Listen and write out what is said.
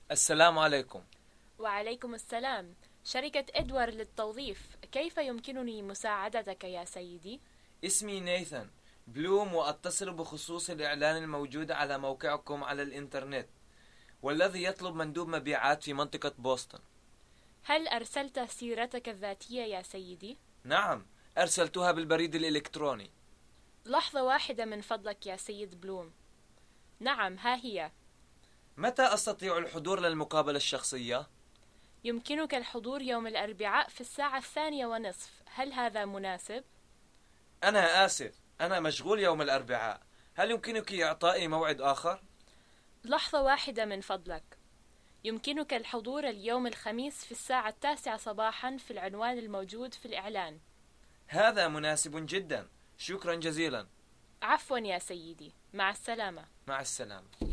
السلام عليكم. وعليكم السلام. شركة إدوار للتوظيف، كيف يمكنني مساعدتك يا سيدي؟ اسمي نيثان بلوم، وأتصل بخصوص الإعلان الموجود على موقعكم على الإنترنت، والذي يطلب مندوب مبيعات في منطقة بوسطن. هل أرسلت سيرتك الذاتية يا سيدي؟ نعم، أرسلتها بالبريد الإلكتروني. لحظة واحدة من فضلك يا سيد بلوم. نعم، ها هي. متى أستطيع الحضور للمقابلة الشخصية؟ يمكنك الحضور يوم الأربعاء في الساعة 2:30. هل هذا مناسب؟ أنا آسف، أنا مشغول يوم الأربعاء. هل يمكنك إعطائي موعد آخر؟ لحظة واحدة من فضلك. يمكنك الحضور اليوم الخميس في الساعة 9 صباحا في العنوان الموجود في الإعلان. هذا مناسب جدا، شكرا جزيلا. عفوا يا سيدي، مع السلامة. مع السلامة.